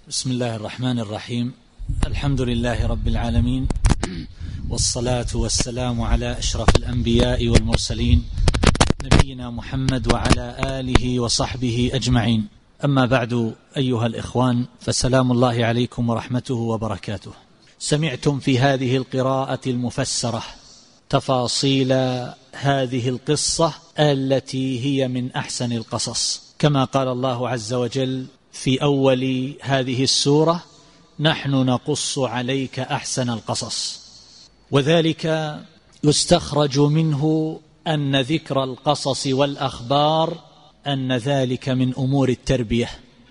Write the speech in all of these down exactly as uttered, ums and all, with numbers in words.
بسم الله الرحمن الرحيم. الحمد لله رب العالمين، والصلاة والسلام على أشرف الأنبياء والمرسلين نبينا محمد وعلى آله وصحبه أجمعين. أما بعد، أيها الإخوان، فسلام الله عليكم ورحمته وبركاته. سمعتم في هذه القراءة المفسرة تفاصيل هذه القصة التي هي من أحسن القصص، كما قال الله عز وجل في أول هذه السورة: نحن نقص عليك أحسن القصص. وذلك يستخرج منه أن ذكر القصص والأخبار أن ذلك من أمور التربية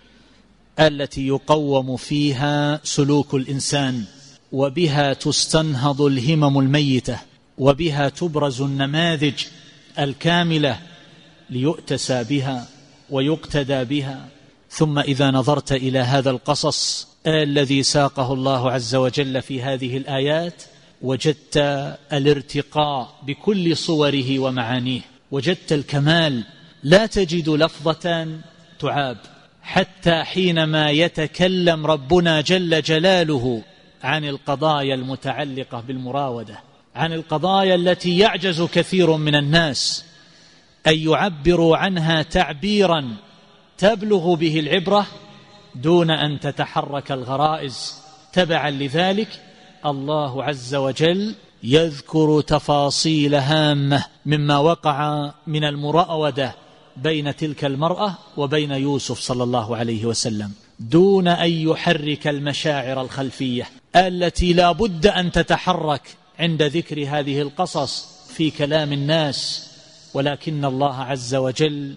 التي يقوم فيها سلوك الإنسان، وبها تستنهض الهمم الميتة، وبها تبرز النماذج الكاملة ليؤتسى بها ويقتدى بها. ثم إذا نظرت إلى هذا القصص الذي ساقه الله عز وجل في هذه الآيات، وجدت الارتقاء بكل صوره ومعانيه، وجدت الكمال، لا تجد لفظة تعاب. حتى حينما يتكلم ربنا جل جلاله عن القضايا المتعلقة بالمراودة، عن القضايا التي يعجز كثير من الناس أن يعبروا عنها تعبيرا تبلغ به العبرة دون أن تتحرك الغرائز، تبعا لذلك الله عز وجل يذكر تفاصيل هامة مما وقع من المراودة بين تلك المرأة وبين يوسف صلى الله عليه وسلم، دون أن يحرك المشاعر الخلفية التي لا بد أن تتحرك عند ذكر هذه القصص في كلام الناس. ولكن الله عز وجل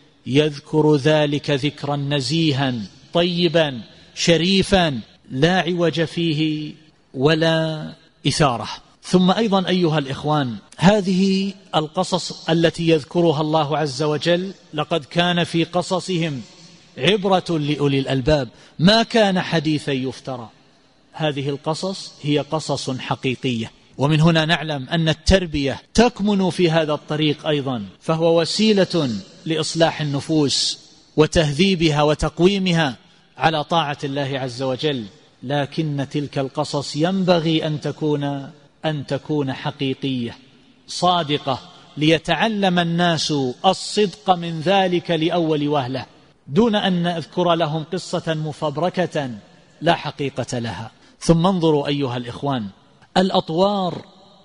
يذكر ذلك ذكرا نزيها طيبا شريفا لا عوج فيه ولا إثارة. ثم أيضا أيها الإخوان، هذه القصص التي يذكرها الله عز وجل لقد كان في قصصهم عبرة لأولي الألباب، ما كان حديثا يفترى. هذه القصص هي قصص حقيقية، ومن هنا نعلم أن التربية تكمن في هذا الطريق أيضا، فهو وسيلة لإصلاح النفوس وتهذيبها وتقويمها على طاعة الله عز وجل. لكن تلك القصص ينبغي أن تكون أن تكون حقيقية صادقة، ليتعلم الناس الصدق من ذلك لأول وهلة، دون أن نذكر لهم قصة مفبركة لا حقيقة لها. ثم انظروا أيها الإخوان، الأطوار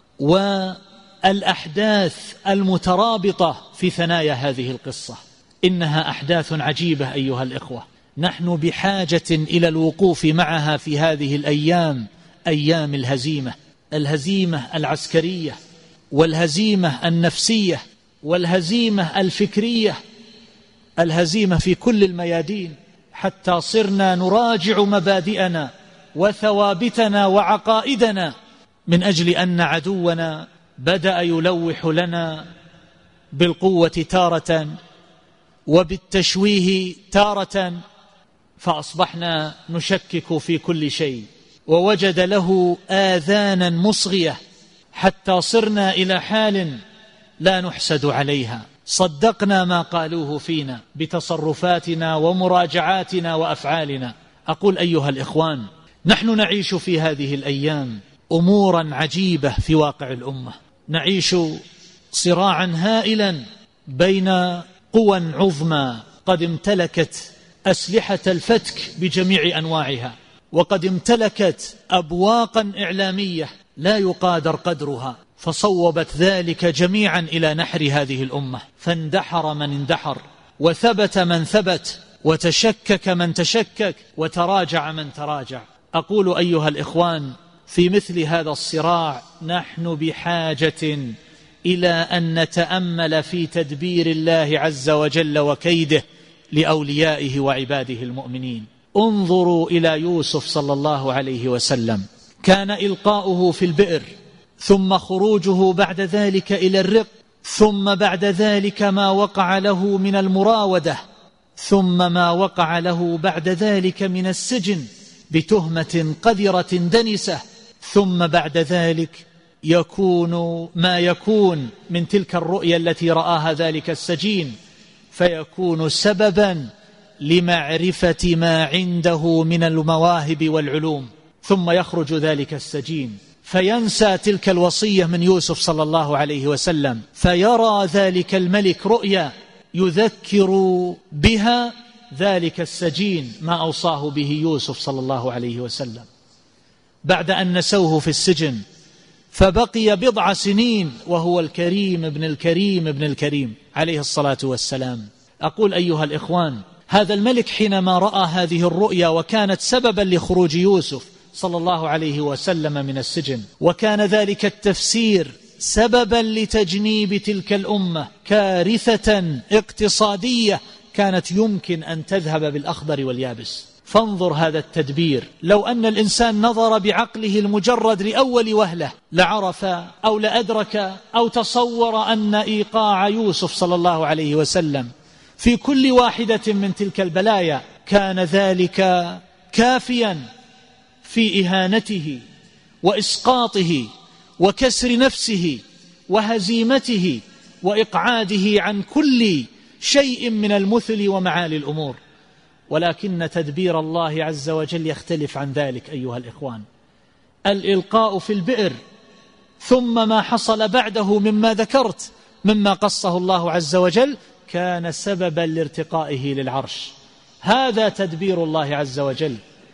والأحداث المترابطة في ثنايا هذه القصة إنها أحداث عجيبة أيها الإخوة، نحن بحاجة إلى الوقوف معها في هذه الأيام، أيام الهزيمة، الهزيمة العسكرية، والهزيمة النفسية، والهزيمة الفكرية، الهزيمة في كل الميادين، حتى صرنا نراجع مبادئنا وثوابتنا وعقائدنا من أجل أن عدونا بدأ يلوح لنا بالقوة تارة وبالتشويه تارة، فأصبحنا نشكك في كل شيء، ووجد له آذانا مصغية، حتى صرنا إلى حال لا نحسد عليها، صدقنا ما قالوه فينا بتصرفاتنا ومراجعاتنا وأفعالنا. أقول أيها الإخوان، نحن نعيش في هذه الأيام أمورا عجيبة في واقع الأمة، نعيش صراعا هائلا بين قوى عظمى قد امتلكت أسلحة الفتك بجميع أنواعها، وقد امتلكت أبواقا إعلامية لا يقادر قدرها، فصوبت ذلك جميعا إلى نحر هذه الأمة، فاندحر من اندحر، وثبت من ثبت، وتشكك من تشكك، وتراجع من تراجع. أقول أيها الإخوان، في مثل هذا الصراع نحن بحاجة إلى أن نتأمل في تدبير الله عز وجل وكيده لأوليائه وعباده المؤمنين. انظروا إلى يوسف صلى الله عليه وسلم، كان إلقاؤه في البئر، ثم خروجه بعد ذلك إلى الرق، ثم بعد ذلك ما وقع له من المراودة، ثم ما وقع له بعد ذلك من السجن بتهمة قذرة دنسة، ثم بعد ذلك يكون ما يكون من تلك الرؤيا التي رآها ذلك السجين، فيكون سببا لمعرفة ما عنده من المواهب والعلوم، ثم يخرج ذلك السجين فينسى تلك الوصية من يوسف صلى الله عليه وسلم، فيرى ذلك الملك رؤيا يذكر بها ذلك السجين ما أوصاه به يوسف صلى الله عليه وسلم بعد أن نسوه في السجن، فبقي بضع سنين وهو الكريم ابن الكريم ابن الكريم عليه الصلاة والسلام. أقول أيها الإخوان، هذا الملك حينما رأى هذه الرؤيا وكانت سببا لخروج يوسف صلى الله عليه وسلم من السجن، وكان ذلك التفسير سببا لتجنيب تلك الأمة كارثة اقتصادية كانت يمكن أن تذهب بالأخضر واليابس. فانظر هذا التدبير، لو أن الإنسان نظر بعقله المجرد لأول وهلة لعرف أو لأدرك أو تصور أن إيقاع يوسف صلى الله عليه وسلم في كل واحدة من تلك البلايا كان ذلك كافيا في إهانته وإسقاطه وكسر نفسه وهزيمته وإقعاده عن كل شيء من المثل ومعالي الأمور. ولكن تدبير الله عز وجل يختلف عن ذلك أيها الإخوان. الإلقاء في البئر ثم ما حصل بعده مما ذكرت مما قصه الله عز وجل كان سببا لارتقائه للعرش. هذا تدبير الله عز وجل،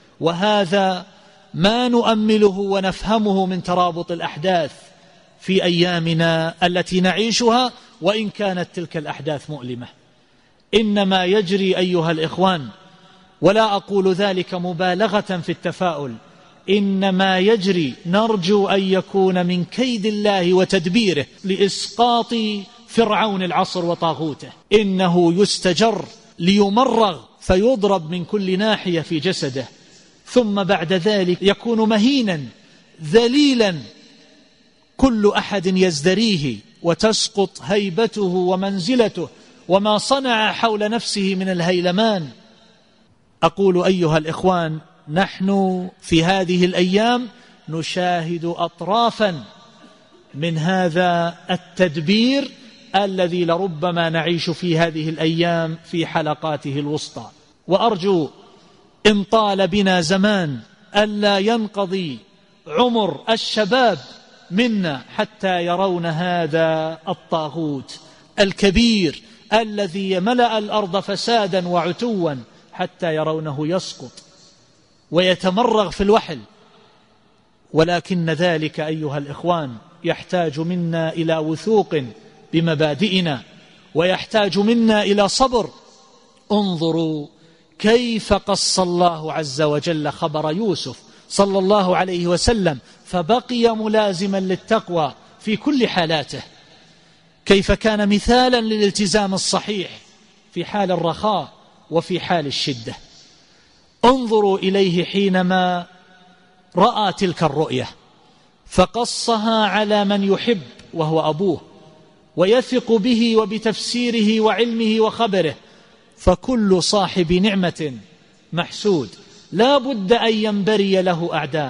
وهذا ما نؤمله ونفهمه من ترابط الأحداث في أيامنا التي نعيشها، وإن كانت تلك الأحداث مؤلمة. إنما يجري أيها الإخوان، ولا أقول ذلك مبالغة في التفاؤل، إنما يجري نرجو أن يكون من كيد الله وتدبيره لإسقاط فرعون العصر وطاغوته. إنه يستجر ليمرغ فيضرب من كل ناحية في جسده، ثم بعد ذلك يكون مهينا ذليلا كل أحد يزدريه وتسقط هيبته ومنزلته وما صنع حول نفسه من الهيلمان. أقول أيها الإخوان، نحن في هذه الأيام نشاهد أطرافا من هذا التدبير الذي لربما نعيش في هذه الأيام في حلقاته الوسطى. وأرجو إن طال بنا زمان ألا ينقضي عمر الشباب منا حتى يرون هذا الطاغوت الكبير الذي ملأ الأرض فسادا وعتوا حتى يرونه يسقط ويتمرغ في الوحل. ولكن ذلك أيها الإخوان يحتاج منا إلى وثوق بمبادئنا، ويحتاج منا إلى صبر. انظروا كيف قص الله عز وجل خبر يوسف صلى الله عليه وسلم فبقي ملازما للتقوى في كل حالاته، كيف كان مثالا للالتزام الصحيح في حال الرخاء وفي حال الشدة. انظروا إليه حينما رأى تلك الرؤية فقصها على من يحب وهو أبوه ويثق به وبتفسيره وعلمه وخبره، فكل صاحب نعمة محسود لا بد أن ينبري له أعداء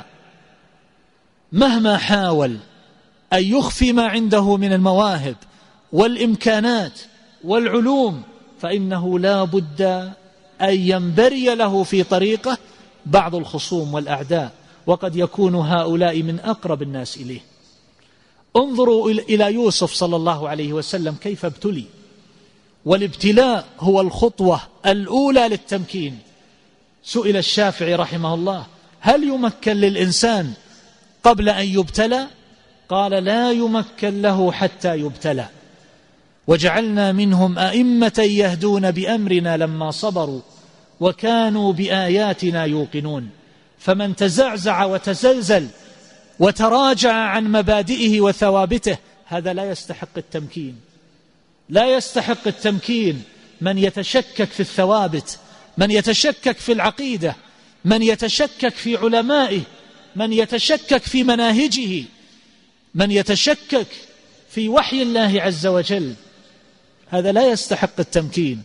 مهما حاول أن يخفي ما عنده من المواهب والإمكانات والعلوم، فإنه لا بد أن ينبري له في طريقه بعض الخصوم والأعداء، وقد يكون هؤلاء من أقرب الناس إليه. انظروا إلى يوسف صلى الله عليه وسلم كيف ابتلي، والابتلاء هو الخطوة الأولى للتمكين. سئل الشافعي رحمه الله: هل يمكن للإنسان قبل أن يبتلى؟ قال: لا يمكن له حتى يبتلى. وجعلنا منهم أئمة يهدون بأمرنا لما صبروا وكانوا بآياتنا يوقنون. فمن تزعزع وتزلزل وتراجع عن مبادئه وثوابته هذا لا يستحق التمكين، لا يستحق التمكين. من يتشكك في الثوابت، من يتشكك في العقيدة، من يتشكك في علمائه، من يتشكك في مناهجه، من يتشكك في وحي الله عز وجل، هذا لا يستحق التمكين.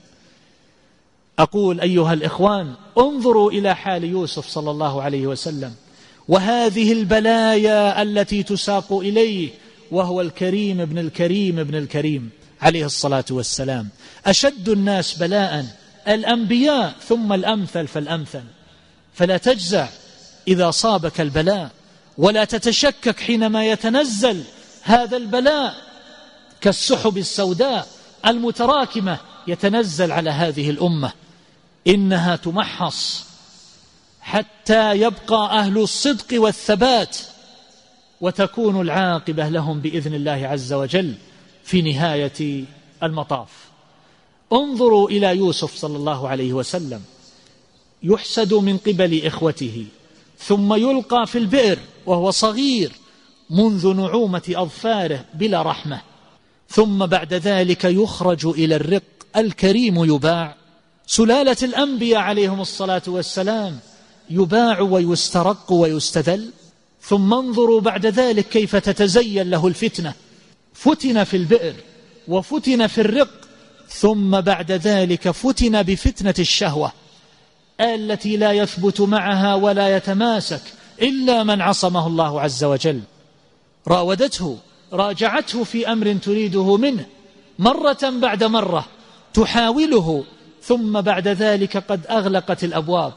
أقول أيها الإخوان، انظروا إلى حال يوسف صلى الله عليه وسلم وهذه البلايا التي تساق إليه وهو الكريم ابن الكريم ابن الكريم عليه الصلاة والسلام. أشد الناس بلاء الأنبياء ثم الأمثل فالأمثل، فلا تجزع إذا صابك البلاء، ولا تتشكك حينما يتنزل هذا البلاء كالسحب السوداء المتراكمة يتنزل على هذه الأمة، إنها تمحص حتى يبقى أهل الصدق والثبات، وتكون العاقبة لهم بإذن الله عز وجل في نهاية المطاف. انظروا إلى يوسف صلى الله عليه وسلم، يحسد من قبل إخوته، ثم يلقى في البئر وهو صغير منذ نعومة أظفاره بلا رحمة، ثم بعد ذلك يخرج إلى الرق الكريم يباع. سلالة الأنبياء عليهم الصلاة والسلام يباع ويسترق ويستذل. ثم انظروا بعد ذلك كيف تتزين له الفتنة، فتن في البئر وفتن في الرق، ثم بعد ذلك فتن بفتنة الشهوة التي لا يثبت معها ولا يتماسك إلا من عصمه الله عز وجل. راودته، راجعته في أمر تريده منه مرة بعد مرة، تحاوله، ثم بعد ذلك قد أغلقت الأبواب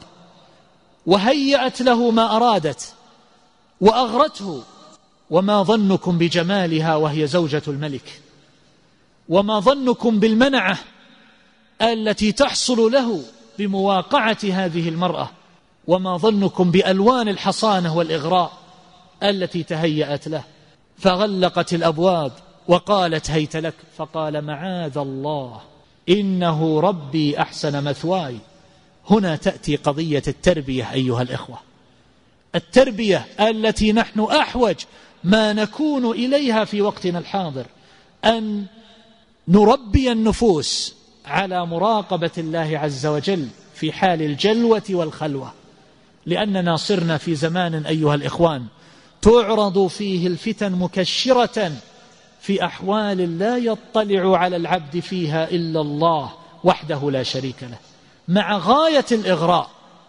وهيأت له ما أرادت وأغرته. وما ظنكم بجمالها وهي زوجة الملك؟ وما ظنكم بالمنعة التي تحصل له بمواقعة هذه المرأة؟ وما ظنكم بألوان الحصانة والإغراء التي تهيأت له؟ فغلقت الأبواب وقالت هيت لك، فقال معاذ الله إنه ربي أحسن مثواي. هنا تأتي قضية التربية أيها الإخوة، التربية التي نحن أحوج ما نكون إليها في وقتنا الحاضر، أن نربي النفوس على مراقبة الله عز وجل في حال الجلوة والخلوة، لأننا صرنا في زمان أيها الإخوان تعرض فيه الفتن مكشرة في أحوال لا يطلع على العبد فيها إلا الله وحده لا شريك له، مع غاية الإغراء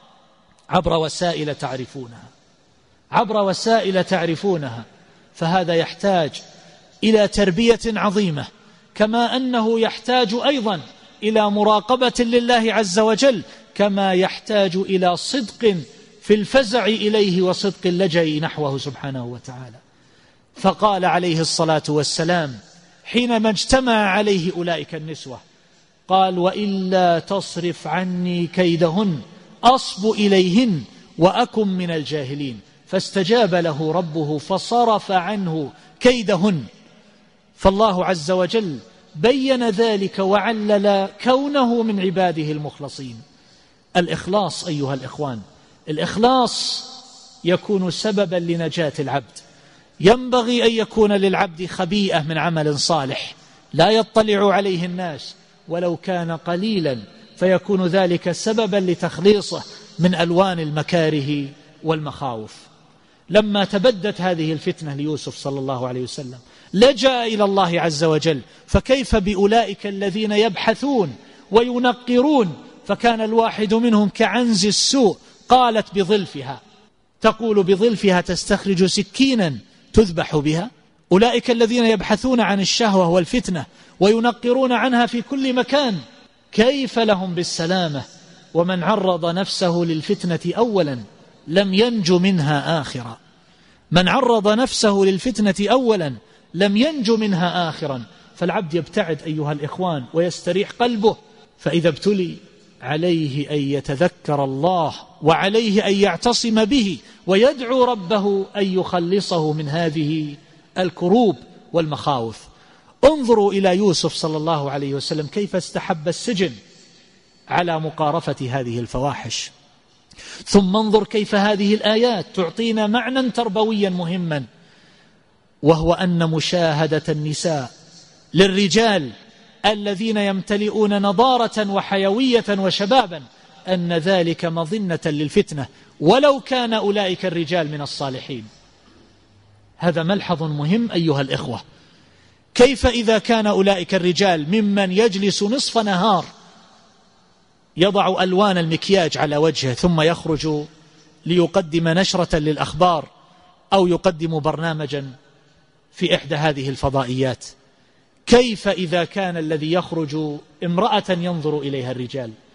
عبر وسائل تعرفونها عبر وسائل تعرفونها فهذا يحتاج إلى تربية عظيمة، كما أنه يحتاج أيضا إلى مراقبة لله عز وجل، كما يحتاج إلى صدق في الفزع إليه وصدق اللجأ نحوه سبحانه وتعالى. فقال عليه الصلاة والسلام حينما اجتمع عليه أولئك النسوة، قال وإلا تصرف عني كيدهن أصب إليهن وأكن من الجاهلين، فاستجاب له ربه فصرف عنه كيدهن. فالله عز وجل بين ذلك وعلل كونه من عباده المخلصين. الإخلاص أيها الإخوان، الإخلاص يكون سببا لنجاة العبد. ينبغي أن يكون للعبد خبيئة من عمل صالح لا يطلع عليه الناس ولو كان قليلا، فيكون ذلك سببا لتخليصه من ألوان المكاره والمخاوف. لما تبدت هذه الفتنة ليوسف صلى الله عليه وسلم لجأ إلى الله عز وجل، فكيف بأولئك الذين يبحثون وينقرون؟ فكان الواحد منهم كعنز السوء، قالت بظلفها، تقول بظلفها تستخرج سكينا تذبح بها. أولئك الذين يبحثون عن الشهوة والفتنة وينقرون عنها في كل مكان، كيف لهم بالسلامة؟ ومن عرض نفسه للفتنة أولا لم ينج منها آخرا، من عرض نفسه للفتنة أولا لم ينج منها آخرا. فالعبد يبتعد أيها الإخوان ويستريح قلبه، فإذا ابتلي عليه أن يتذكر الله وعليه أن يعتصم به ويدعو ربه أن يخلصه من هذه الكروب والمخاوف. انظروا إلى يوسف صلى الله عليه وسلم كيف استحب السجن على مقارفة هذه الفواحش. ثم انظر كيف هذه الآيات تعطينا معنى تربويا مهما، وهو أن مشاهدة النساء للرجال الذين يمتلئون نضارة وحيوية وشبابا أن ذلك مظنة للفتنة ولو كان أولئك الرجال من الصالحين. هذا ملحظ مهم أيها الإخوة. كيف إذا كان أولئك الرجال ممن يجلس نصف نهار يضع ألوان المكياج على وجهه ثم يخرج ليقدم نشرة للأخبار أو يقدم برنامجا في إحدى هذه الفضائيات؟ كيف إذا كان الذي يخرج امرأة ينظر إليها الرجال؟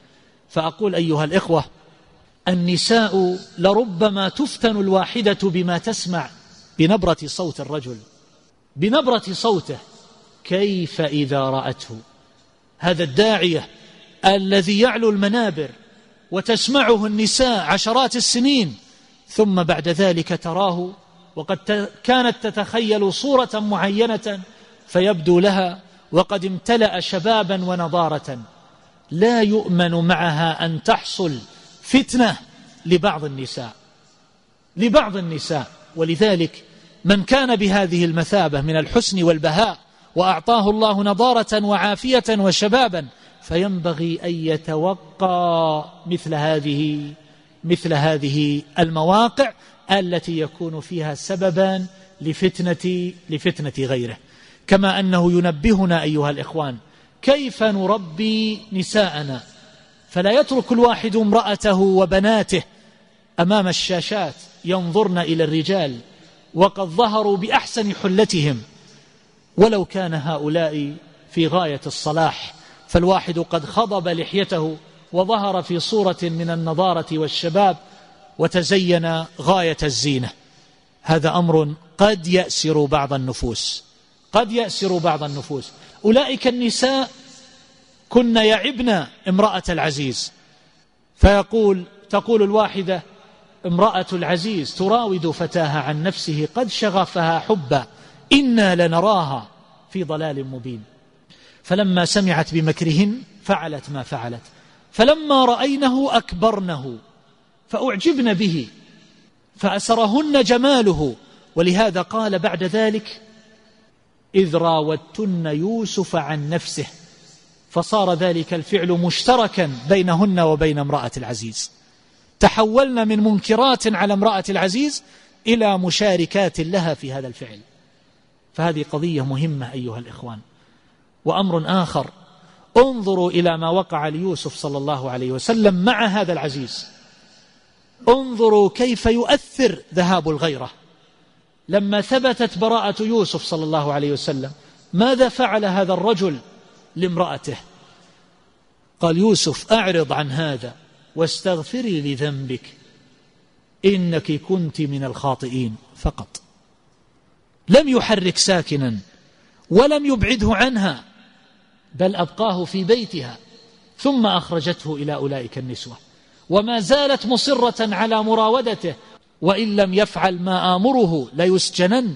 فأقول أيها الإخوة: النساء لربما تفتن الواحدة بما تسمع بنبرة صوت الرجل، بنبرة صوته، كيف إذا رأته هذا الداعية الذي يعلو المنابر وتسمعه النساء عشرات السنين، ثم بعد ذلك تراه وقد كانت تتخيل صورة معينة فيبدو لها وقد امتلأ شبابا ونضارة، لا يؤمن معها أن تحصل فتنة لبعض النساء لبعض النساء ولذلك من كان بهذه المثابة من الحسن والبهاء وأعطاه الله نضارة وعافية وشبابا فينبغي أن يتوقى مثل هذه مثل هذه المواقع التي يكون فيها سببا لفتنة لفتنة غيره. كما أنه ينبهنا أيها الإخوان كيف نربي نساءنا، فلا يترك الواحد امرأته وبناته أمام الشاشات ينظرن إلى الرجال وقد ظهروا بأحسن حلتهم، ولو كان هؤلاء في غاية الصلاح، فالواحد قد خضب لحيته وظهر في صورة من النضارة والشباب وتزين غاية الزينة. هذا أمر قد يأسر بعض النفوس قد يأسر بعض النفوس. أولئك النساء كن يعبن امرأة العزيز، فيقول تقول الواحدة: امرأة العزيز تراود فتاها عن نفسه قد شغفها حبا إنا لنراها في ضلال مبين. فلما سمعت بمكرهن فعلت ما فعلت، فلما رأينه أكبرنه فأعجبن به فأسرهن جماله. ولهذا قال بعد ذلك: إذ راودتن يوسف عن نفسه، فصار ذلك الفعل مشتركا بينهن وبين امرأة العزيز، تحولن من منكرات على امرأة العزيز إلى مشاركات لها في هذا الفعل. فهذه قضية مهمة أيها الإخوان. وأمر آخر، انظروا إلى ما وقع ليوسف صلى الله عليه وسلم مع هذا العزيز، انظروا كيف يؤثر ذهاب الغيرة. لما ثبتت براءة يوسف صلى الله عليه وسلم ماذا فعل هذا الرجل لامرأته؟ قال: يوسف أعرض عن هذا واستغفري لذنبك إنك كنت من الخاطئين فقط. لم يحرك ساكنا ولم يبعده عنها، بل أبقاه في بيتها، ثم أخرجته إلى أولئك النسوة، وما زالت مصرة على مراودته، وإن لم يفعل ما آمره ليسجنن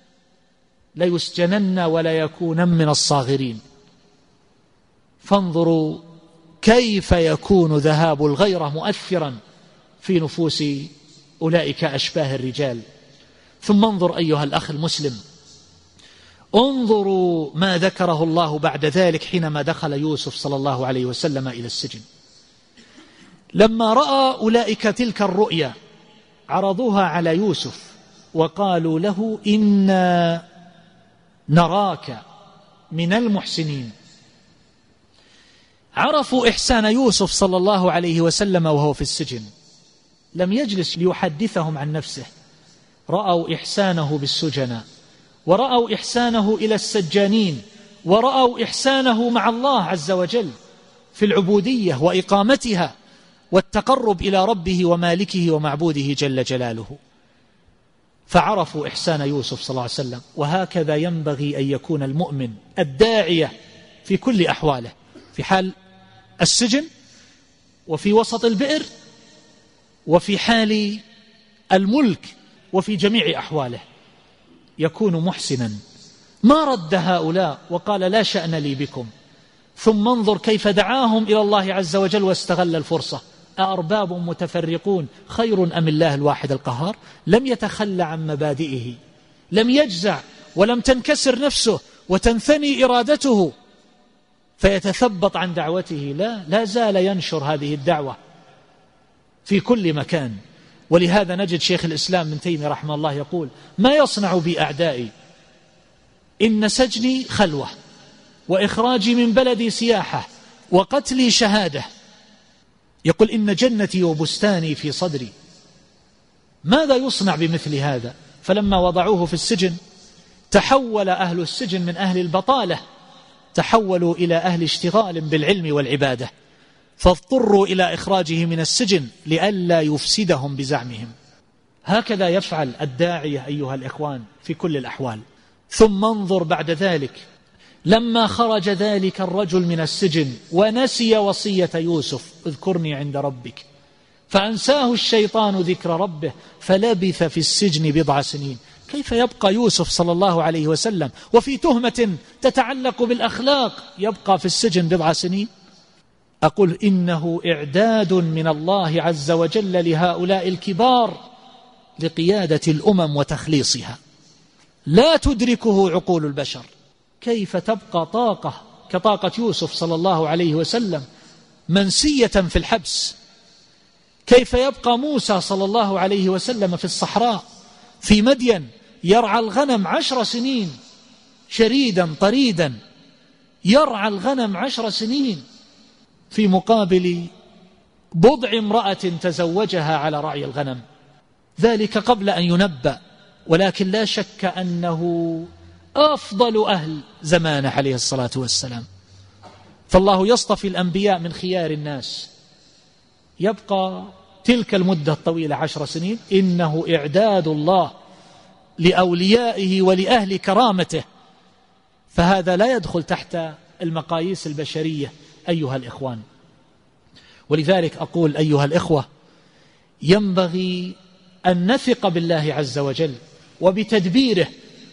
ليسجنن ولا يكونن من الصاغرين. فانظروا كيف يكون ذهاب الغيرة مؤثرا في نفوس أولئك أشباه الرجال. ثم انظر أيها الأخ المسلم، انظروا ما ذكره الله بعد ذلك حينما دخل يوسف صلى الله عليه وسلم إلى السجن. لما رأى أولئك تلك الرؤيا عرضوها على يوسف وقالوا له: إنا نراك من المحسنين. عرفوا إحسان يوسف صلى الله عليه وسلم وهو في السجن، لم يجلس ليحدثهم عن نفسه، رأوا إحسانه بالسجناء، ورأوا إحسانه إلى السجانين، ورأوا إحسانه مع الله عز وجل في العبودية وإقامتها والتقرب إلى ربه ومالكه ومعبوده جل جلاله، فعرفوا إحسان يوسف صلى الله عليه وسلم. وهكذا ينبغي أن يكون المؤمن الداعية في كل أحواله، في حال السجن، وفي وسط البئر، وفي حال الملك، وفي جميع أحواله يكون محسنا. ما رد هؤلاء وقال: لا شأن لي بكم. ثم انظر كيف دعاهم إلى الله عز وجل واستغل الفرصة. أأرباب متفرقون خير أم الله الواحد القهار؟ لم يتخلى عن مبادئه، لم يجزع، ولم تنكسر نفسه وتنثني إرادته فيتثبط عن دعوته، لا لا زال ينشر هذه الدعوة في كل مكان. ولهذا نجد شيخ الإسلام ابن تيمية رحمه الله يقول: ما يصنع بي أعدائي؟ إن سجني خلوة، وإخراجي من بلدي سياحة، وقتلي شهادة. يقول: إن جنتي وبستاني في صدري. ماذا يصنع بمثل هذا؟ فلما وضعوه في السجن تحول أهل السجن من أهل البطالة، تحولوا إلى أهل اشتغال بالعلم والعبادة. فاضطروا إلى إخراجه من السجن لئلا يفسدهم بزعمهم. هكذا يفعل الداعية أيها الإخوان في كل الأحوال. ثم انظر بعد ذلك لما خرج ذلك الرجل من السجن ونسي وصية يوسف: اذكرني عند ربك، فأنساه الشيطان ذكر ربه فلبث في السجن بضع سنين. كيف يبقى يوسف صلى الله عليه وسلم وفي تهمة تتعلق بالأخلاق يبقى في السجن بضع سنين؟ أقول إنه إعداد من الله عز وجل لهؤلاء الكبار لقيادة الأمم وتخليصها، لا تدركه عقول البشر. كيف تبقى طاقة كطاقة يوسف صلى الله عليه وسلم منسية في الحبس؟ كيف يبقى موسى صلى الله عليه وسلم في الصحراء في مدين يرعى الغنم عشر سنين، شريدا طريدا يرعى الغنم عشر سنين، في مقابل بضع امرأة تزوجها على رعي الغنم، ذلك قبل أن ينبأ. ولكن لا شك أنه أفضل أهل زمانه عليه الصلاة والسلام. فالله يصطفي الأنبياء من خيار الناس. يبقى تلك المدة الطويلة عشر سنين، إنه إعداد الله لأوليائه ولأهل كرامته، فهذا لا يدخل تحت المقاييس البشرية أيها الإخوان. ولذلك أقول أيها الإخوة، ينبغي أن نثق بالله عز وجل وبتدبيره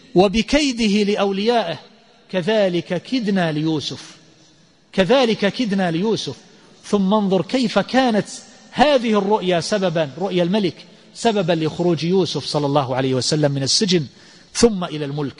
وبكيده لأوليائه. كذلك كدنا ليوسف، كذلك كدنا ليوسف. ثم انظر كيف كانت هذه الرؤيا سببا، رؤيا الملك سببا لخروج يوسف صلى الله عليه وسلم من السجن ثم إلى الملك.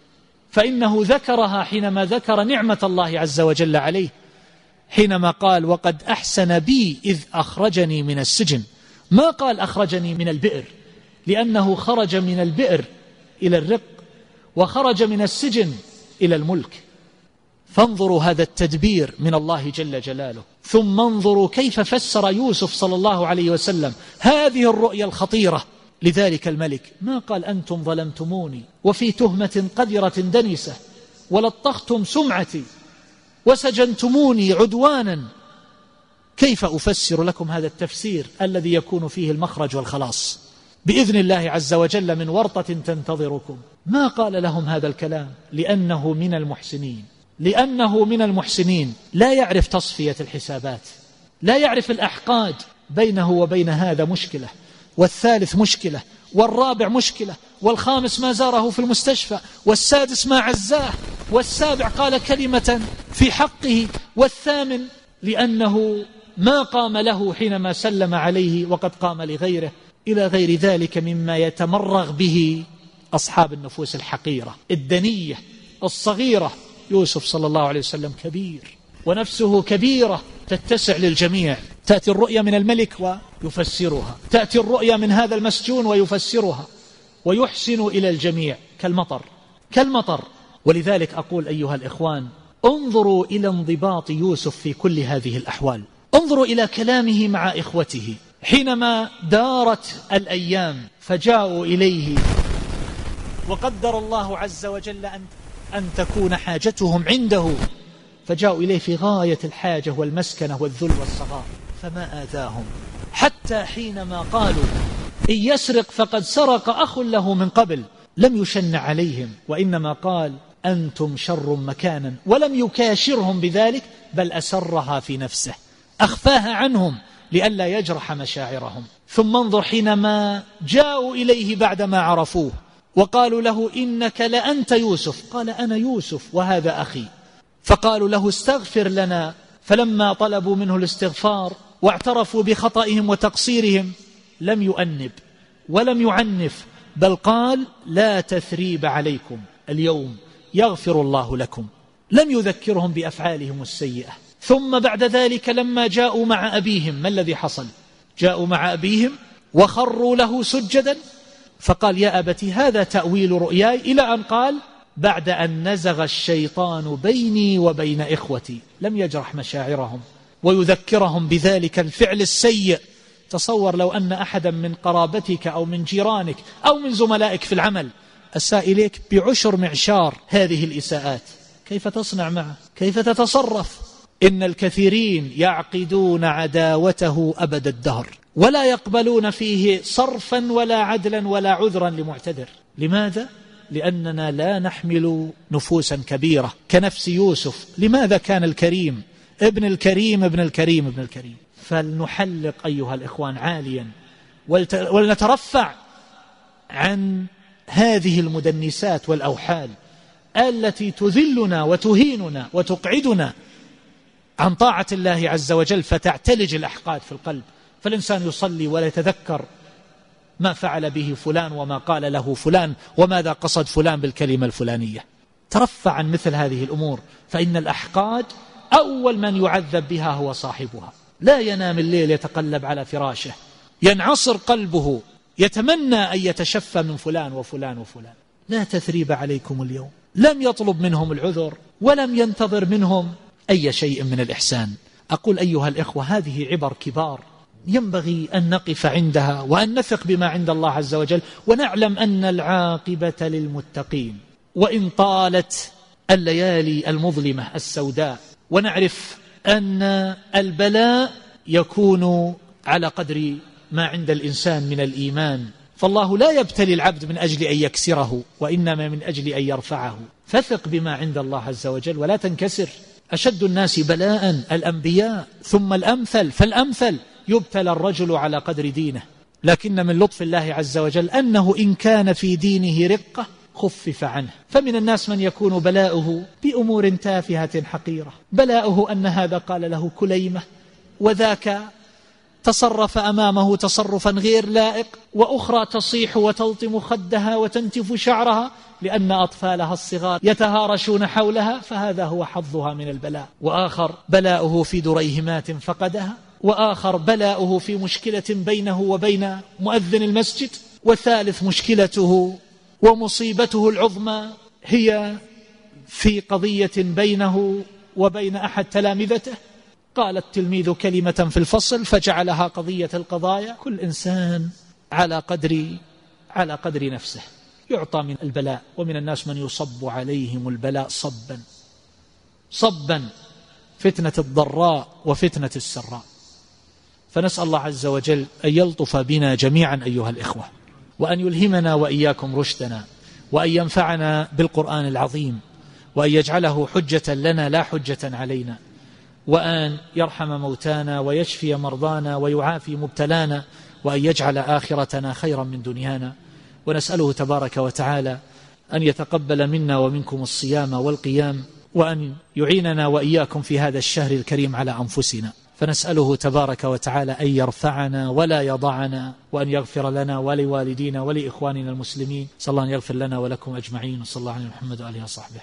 فإنه ذكرها حينما ذكر نعمة الله عز وجل عليه، حينما قال: وقد أحسن بي إذ أخرجني من السجن. ما قال أخرجني من البئر، لأنه خرج من البئر إلى الرق، وخرج من السجن إلى الملك. فانظروا هذا التدبير من الله جل جلاله. ثم انظروا كيف فسر يوسف صلى الله عليه وسلم هذه الرؤيا الخطيرة لذلك الملك. ما قال: أنتم ظلمتموني وفي تهمة قذرة دنسة ولطختم سمعتي وسجنتموني عدوانا. كيف أفسر لكم هذا التفسير الذي يكون فيه المخرج والخلاص بإذن الله عز وجل من ورطة تنتظركم؟ ما قال لهم هذا الكلام لأنه من المحسنين، لأنه من المحسنين، لا يعرف تصفية الحسابات، لا يعرف الأحقاد. بينه وبين هذا مشكلة، والثالث مشكلة، والرابع مشكلة، والخامس ما زاره في المستشفى، والسادس ما عزاه، والسابع قال كلمة في حقه، والثامن لأنه ما قام له حينما سلم عليه وقد قام لغيره، إلى غير ذلك مما يتمرغ به أصحاب النفوس الحقيرة الدنية الصغيرة. يوسف صلى الله عليه وسلم كبير ونفسه كبيرة تتسع للجميع. تأتي الرؤيا من الملك ويفسرها، تأتي الرؤيا من هذا المسجون ويفسرها، ويحسن إلى الجميع كالمطر كالمطر. ولذلك أقول أيها الإخوان، انظروا إلى انضباط يوسف في كل هذه الأحوال. انظروا إلى كلامه مع إخوته حينما دارت الأيام فجاءوا إليه، وقدر الله عز وجل أن أن تكون حاجتهم عنده، فجاءوا إليه في غاية الحاجة والمسكنة والذل والصغار، فما آذاهم حتى حينما قالوا: إن يسرق فقد سرق أخ له من قبل، لم يشن عليهم، وإنما قال: أنتم شر مكانا، ولم يكاشرهم بذلك، بل أسرها في نفسه، أخفاها عنهم لئلا يجرح مشاعرهم. ثم انظر حينما جاءوا إليه بعدما عرفوه وقالوا له: إنك لأنت يوسف، قال: أنا يوسف وهذا أخي. فقالوا له: استغفر لنا. فلما طلبوا منه الاستغفار واعترفوا بخطئهم وتقصيرهم لم يؤنب ولم يعنف، بل قال: لا تثريب عليكم، اليوم يغفر الله لكم. لم يذكرهم بأفعالهم السيئة. ثم بعد ذلك لما جاءوا مع أبيهم، ما الذي حصل؟ جاءوا مع أبيهم وخروا له سجدا، فقال: يا أبتي هذا تأويل رؤياي، إلى أن قال: بعد أن نزغ الشيطان بيني وبين إخوتي. لم يجرح مشاعرهم ويذكرهم بذلك الفعل السيء. تصور لو أن أحدا من قرابتك أو من جيرانك أو من زملائك في العمل أساء إليك بعشر معشار هذه الإساءات، كيف تصنع معه؟ كيف تتصرف؟ إن الكثيرين يعقدون عداوته أبد الدهر ولا يقبلون فيه صرفا ولا عدلا ولا عذرا لمعتذر. لماذا؟ لأننا لا نحمل نفوسا كبيرة كنفس يوسف. لماذا كان الكريم ابن الكريم ابن الكريم ابن الكريم؟ فلنحلق أيها الإخوان عاليا ولنترفع عن هذه المدنسات والأوحال التي تذلنا وتهيننا وتقعدنا عن طاعة الله عز وجل، فتعتلج الأحقاد في القلب، فالإنسان يصلي ولا يتذكر ما فعل به فلان وما قال له فلان وماذا قصد فلان بالكلمة الفلانية. ترفع عن مثل هذه الأمور، فإن الأحقاد أول من يعذب بها هو صاحبها. لا ينام الليل يتقلب على فراشه، ينعصر قلبه يتمنى أن يتشفى من فلان وفلان وفلان. لا تثريب عليكم اليوم. لم يطلب منهم العذر ولم ينتظر منهم أي شيء من الإحسان. أقول أيها الإخوة، هذه عبر كبار ينبغي أن نقف عندها وأن نثق بما عند الله عز وجل، ونعلم أن العاقبة للمتقين وإن طالت الليالي المظلمة السوداء، ونعرف أن البلاء يكون على قدر ما عند الإنسان من الإيمان، فالله لا يبتلي العبد من أجل أن يكسره وإنما من أجل أن يرفعه. فثق بما عند الله عز وجل ولا تنكسر. أشد الناس بلاء الأنبياء ثم الأمثل فالأمثل. يبتلى الرجل على قدر دينه، لكن من لطف الله عز وجل أنه إن كان في دينه رقة خفف عنه. فمن الناس من يكون بلاؤه بأمور تافهة حقيرة، بلاؤه أن هذا قال له كليمة وذاك تصرف أمامه تصرفا غير لائق، وأخرى تصيح وتلطم خدها وتنتف شعرها لأن أطفالها الصغار يتهارشون حولها، فهذا هو حظها من البلاء. وآخر بلاؤه في دريهمات فقدها، وآخر بلاؤه في مشكلة بينه وبين مؤذن المسجد، وثالث مشكلته ومصيبته العظمى هي في قضية بينه وبين أحد تلامذته. قال التلميذ كلمة في الفصل فجعلها قضية القضايا. كل إنسان على قدر على قدر نفسه يعطى من البلاء، ومن الناس من يصب عليهم البلاء صبا صبا، فتنة الضراء وفتنة السراء. فنسأل الله عز وجل أن يلطف بنا جميعا أيها الإخوة، وأن يلهمنا وإياكم رشدنا، وأن ينفعنا بالقرآن العظيم، وأن يجعله حجة لنا لا حجة علينا، وأن يرحم موتانا ويشفي مرضانا ويعافي مبتلانا، وأن يجعل آخرتنا خيرا من دنيانا. ونسأله تبارك وتعالى أن يتقبل منا ومنكم الصيام والقيام، وأن يعيننا وإياكم في هذا الشهر الكريم على أنفسنا. فنسأله تبارك وتعالى أن يرفعنا ولا يضعنا، وأن يغفر لنا ولوالدينا ولإخواننا المسلمين. صلى الله أن يغفر لنا ولكم أجمعين، وصلى الله على محمد وآله وصحبه.